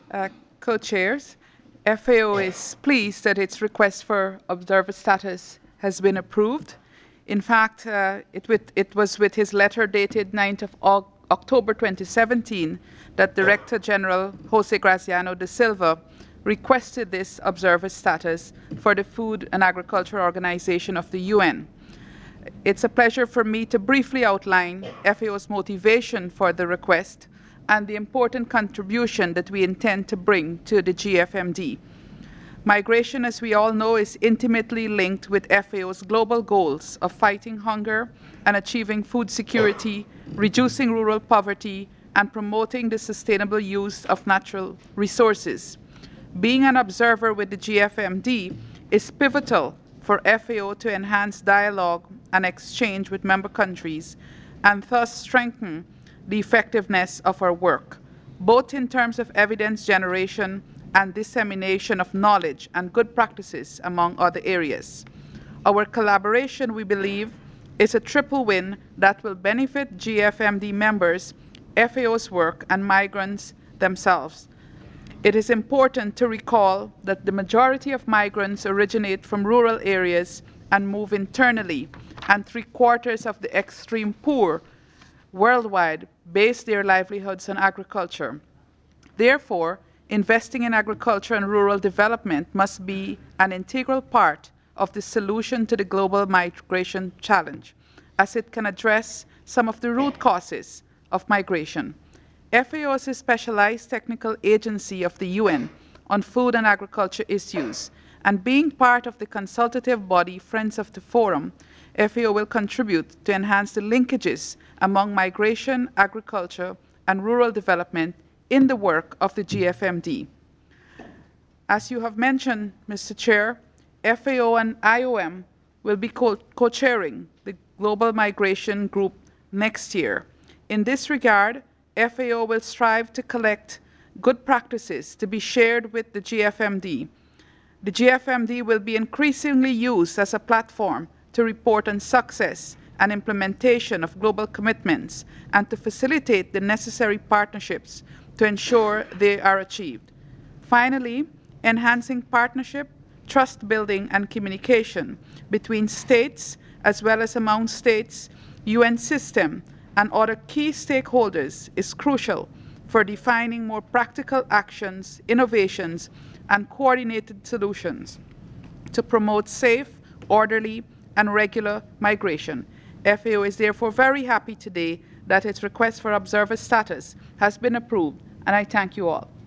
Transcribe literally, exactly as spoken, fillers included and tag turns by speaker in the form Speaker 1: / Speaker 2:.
Speaker 1: uh, co-chairs. F A O is pleased that its request for observer status has been approved. In fact, uh, it, with, it was with his letter dated ninth of October twenty seventeen that Director General Jose Graziano da Silva requested this observer status for the Food and Agriculture Organization of the U N. It's a pleasure for me to briefly outline F A O's motivation for the request and the important contribution that we intend to bring to the G F M D. Migration, as we all know, is intimately linked with F A O's global goals of fighting hunger and achieving food security, reducing rural poverty, and promoting the sustainable use of natural resources. Being an observer with the G F M D is pivotal for F A O to enhance dialogue and exchange with member countries and thus strengthen the effectiveness of our work, both in terms of evidence generation and dissemination of knowledge and good practices, among other areas. Our collaboration, we believe, is a triple win that will benefit G F M D members, F A O's work, and migrants themselves. It is important to recall that the majority of migrants originate from rural areas and move internally, and three quarters of the extreme poor worldwide base their livelihoods on agriculture. Therefore, investing in agriculture and rural development must be an integral part of the solution to the global migration challenge, as it can address some of the root causes of migration. F A O is a specialized technical agency of the U N on food and agriculture issues, and being part of the consultative body Friends of the Forum, F A O will contribute to enhance the linkages among migration, agriculture, and rural development in the work of the G F M D. As you have mentioned, Mister Chair, F A O and I O M will be co-chairing the Global Migration Group next year. In this regard, F A O will strive to collect good practices to be shared with the G F M D. The G F M D will be increasingly used as a platform to report on success and implementation of global commitments and to facilitate the necessary partnerships to ensure they are achieved. Finally, enhancing partnership, trust building, and communication between states as well as among states, U N system, and other key stakeholders is crucial for defining more practical actions, innovations, and coordinated solutions to promote safe, orderly, and regular migration. F A O is therefore very happy today that its request for observer status has been approved, and I thank you all.